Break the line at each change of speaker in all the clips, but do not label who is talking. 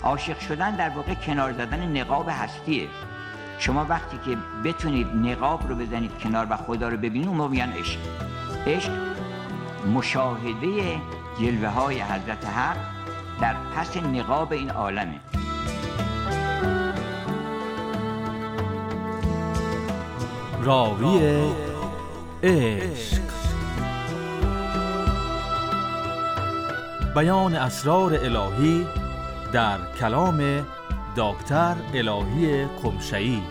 عاشق شدن در واقع کنار زدن نقاب هستیه. شما وقتی که بتونید نقاب رو بزنید کنار و خدا رو ببینید، اون موقع میگن عشق. عشق مشاهده جلوه های حضرت حق در پس نقاب این عالمه.
راوی عشق، بیان اسرار الهی در کلام دکتر الهی قمشه‌ای.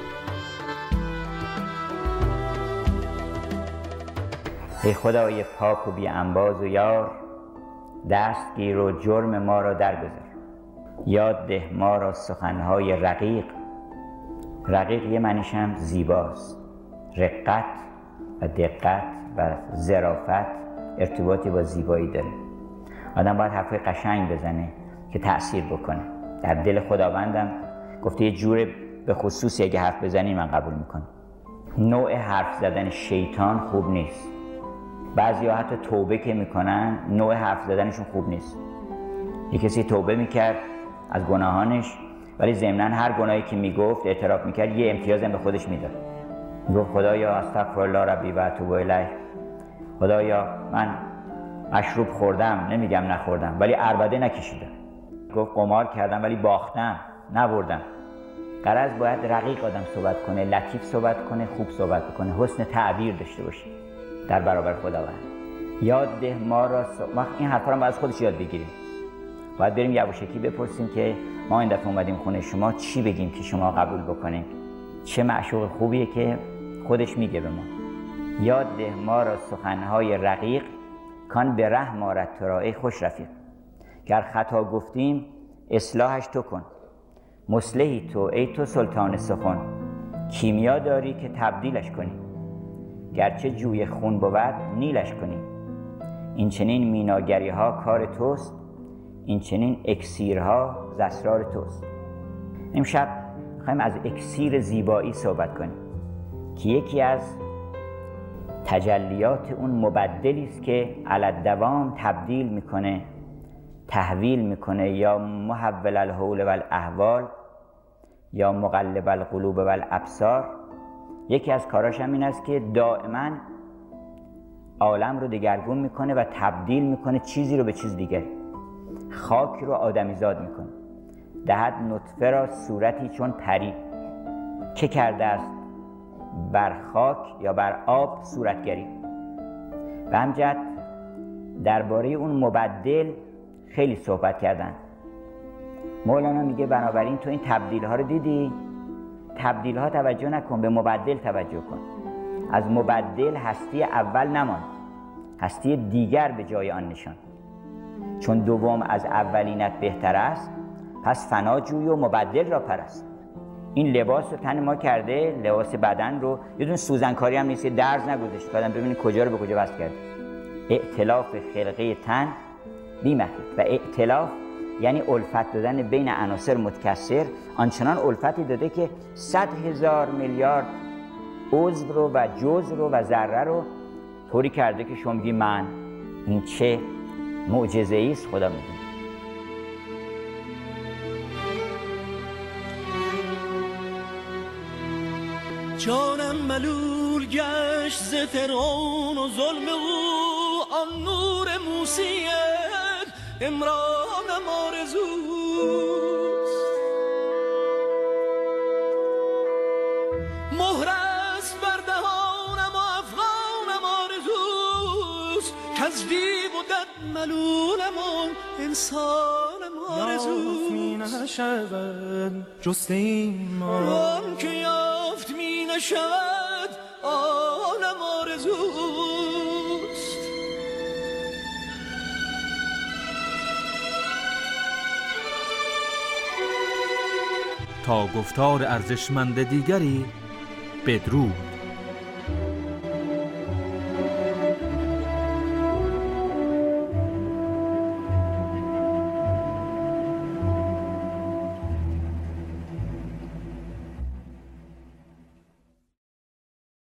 ای خدای پاک و بی انباز و یار، دستگیر و جرم ما را درگذر. یاد ده ما را سخنهای رقیق. رقیق یه معنیش هم زیباست. رقت و دقت و ظرافت ارتباطی با زیبایی داره. آدم باید حرفای قشنگ بزنه که تأثیر بکنه. در دل خداوندم گفته یه جور به خصوصی اگه حرف بزنی من قبول میکنم. نوع حرف زدن شیطان خوب نیست. بعضیا حتی توبه که میکنن نوع حرف زدنشون خوب نیست. یه کسی توبه میکرد از گناهانش، ولی ضمناً هر گناهی که میگفت اعتراف میکرد یه امتیازم به خودش میداد. میگفت خدایا استغفر الله ربی و اتوب الیه. خدایا من مشروب خوردم، نمیگم نخوردم، ولی عربده نکشیدم. گفت قمار کردم ولی باختم، نبردم. غرض باید رقیق آدم صحبت کنه، لطیف صحبت کنه، خوب صحبت کنه، حسن تعبیر داشته باشه در برابر خداوند. یاد ده ما را این حرفا رو باید از خودش یاد بگیریم. باید بریم یواشکی بپرسیم که ما این دفعه اومدیم خونه شما، چی بگیم که شما قبول بکنیم؟ چه معشوق خوبیه که خودش میگه به ما. یاد ده ما را سخنهای رقیق، کان به ره مارد تو را ای خوش رفیق. گر خطا گفتیم اصلاحش تو کن. مصلحی تو ای تو سلطان سخن. کیمیا داری که تبدیلش کنی. گرچه جوی خون بود نیلش کنی. این چنین میناگری ها کار توست. این چنین اکسیرها ز اسرار توست. امشب میخوایم از اکسیر زیبایی صحبت کنیم که یکی از تجلیات اون مبدلی است که علالدوام تبدیل میکنه، تحویل میکنه، یا محول الحول والاحوال، یا مقلب القلوب والابصار. یکی از کاراش هم این است که دائما عالم رو دگرگون میکنه و تبدیل میکنه چیزی رو به چیز دیگری. خاک رو آدمیزاد میکنه. دهد نطفه را صورتی چون پری. که کرده است بر خاک یا بر آب صورتگری. به همجهت درباره اون مبدل خیلی صحبت کردن. مولانا میگه بنابراین تو این تبدیل ها رو دیدی، تبدیل ها توجه نکن، به مبدل توجه کن. از مبدل هستی اول نمان، هستی دیگر به جای آن نشان. چون دوم از اولینت بهتر است، پس فنا جوی و مبدل را پرست. این لباس رو تن ما کرده، لباس بدن رو، یه دون سوزنکاری هم نیست، درز نگذاشته که آدم ببینید کجا رو به کجا وصل کرده. ائتلاف خلقه تن بی محیط. و ائتلاف یعنی الفت دادن بین عناصر متکثر. آنچنان الفتی داده که 100,000 میلیارد عضو رو و جزء رو و ذره رو طوری کرده که شما میگی من، این چه معجزه‌ای است خدا میدونه.
جانم ملول گشت ز فرعون و ظلم او، آن نور موسیت امرانم آرزوست. مهر است بر دهانم و افغانم آرزوست، کز دیو و دد ملولم و انسانم آرزوست. می نشود جست این ما، آن که یافت می نشود آنم آرزوست.
تا گفتار ارزشمند دیگری بدرود.